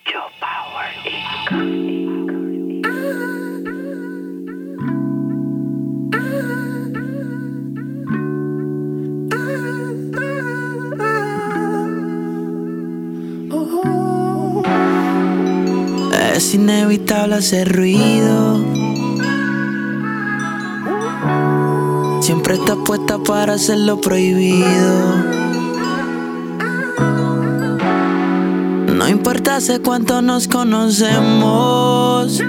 Mucho Power Inc. Es inevitable hacer ruido. Siempre estás puesta para hacer lo prohibido. No importa hace cuánto nos conocemos.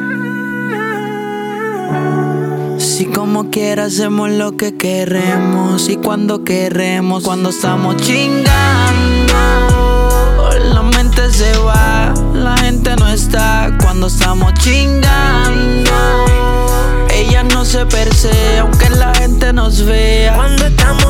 Si como quiera hacemos lo que queremos y cuando queremos, cuando estamos chingando. La mente se va, la gente no está cuando estamos chingando. Ella no se percibe aunque la gente nos vea. Cuando estamos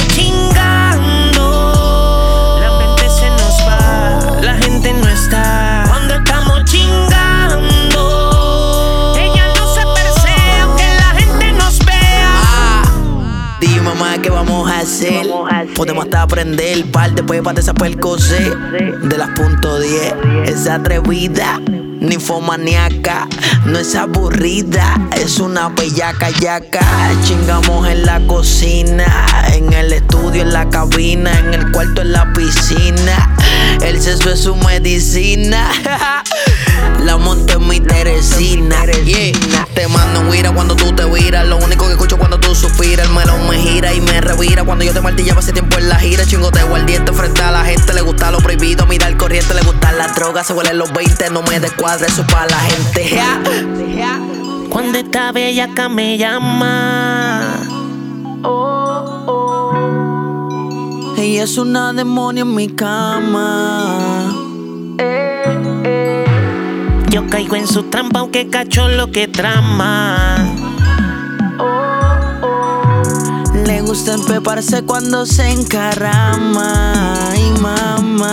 chingando, la mente se nos va, la gente no está. Cuando estamos chingando, ella no se percibe aunque la gente nos vea. Dime mamá, ¿qué vamos a hacer? Podemos hasta aprender par después para saber coser. De las .10, es atrevida, ninfomaníaca, no es aburrida, es una bellaca yaca. Chingamos en la cocina, en el estudio, en la cabina, en el cuarto, en la piscina. El sexo es su medicina. La monte en mi Teresina. Yeah. Te mando un guira cuando tú te viras. Lo único que escucho cuando tú suspiras. El melón me gira y me revira. Cuando yo te martillaba hace tiempo en la gira. Chingoteo al diente frente a la gente. Le gusta lo prohibido, mirar corriente. Le gustan las drogas, se huelen los 20. No me descuadre, eso es para la gente. Cuando esta bellaca me llama, Ella es una demonia en mi cama. yo caigo en su trampa aunque cacho lo que trama. Le gusta empeparse cuando se encarama. Ay, mamá.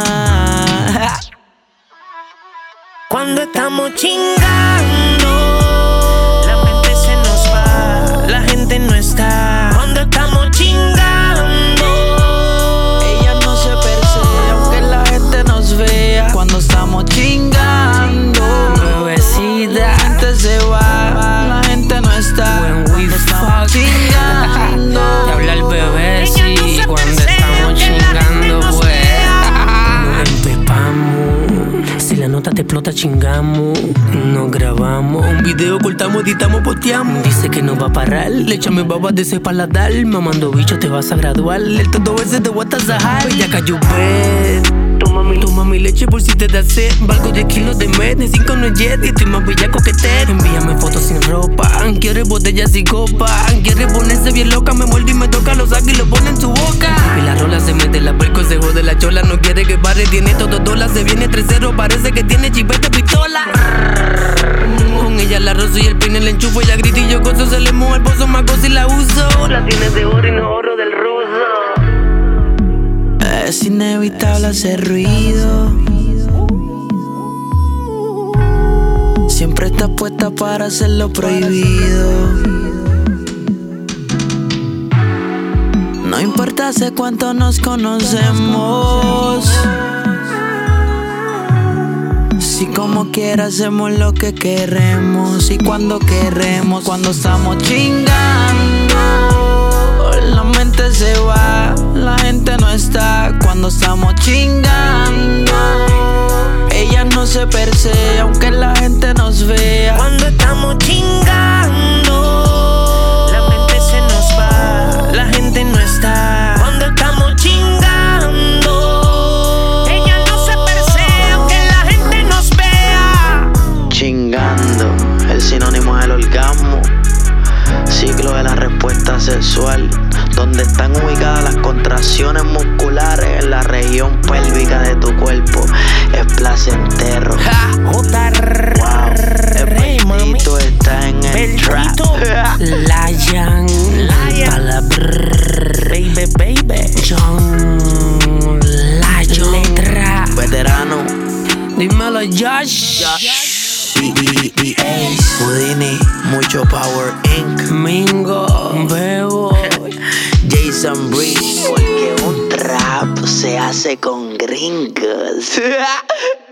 Cuando estamos chingando, la mente se nos va, la gente no está. Cuando estamos chingando, Ella no se percibe aunque la gente nos vea. Cuando estamos chingando, bebecita, la gente se va, la gente no está. when we fuck, Chingando. te habla el bebé, sí, cuando estamos chingando, pues. Nos empepamos, si la nota te explota, chingamos. Nos grabamos, un video cortamos, editamos, posteamos. Dice que no va a parar, le échame babas de ese paladar. Mamando bicho, te vas a graduar, el todo ese te voy a tasajar. Ya cayó bed, toma mi leche por si te da sed. Valgo 10 kilos de med, de 5 no es jet y estoy más bellaco que Ted. Envíame fotos sin ropa, quieres botellas y copa. Quiere ponerse bien loca, me muerde y me toca, lo saca y lo pone en su boca. Y la rola se mete, la perco se jode, la chola no quiere que pare. Tiene todo dólar, se viene 3-0, parece que tiene chipete pistola. Con ella la rozo y el peine le enchufo. Ella grita y yo gozo, se le moja el pozo, más gozo y la uso. La tienes de oro y no ahorro del rosa. Es inevitable hacer ruido. Siempre estás puesta para hacer lo prohibido. No importa hace cuánto nos conocemos. Si como quiera hacemos lo que queremos y cuando queremos, cuando estamos chingando. La mente se va, la gente no está cuando estamos chingando. Ella no se percibe aunque la gente nos vea. Cuando estamos chingando, la mente se nos va, la gente no está. Cuando estamos chingando, ella no se percibe aunque la gente nos vea. Chingando, el sinónimo es el orgasmo, ciclo de la respuesta sexual, donde están ubicadas las contracciones musculares en la región pélvica de tu cuerpo. Es placentero. Wow, el bendito está en el trap. Lion, baby, John, Lion, letra, Veterano. dímelo Josh, Ace, Houdini, Mucho Power Inc. Mingo, Bebo, Jason Breeze, porque un trap se hace con gringos.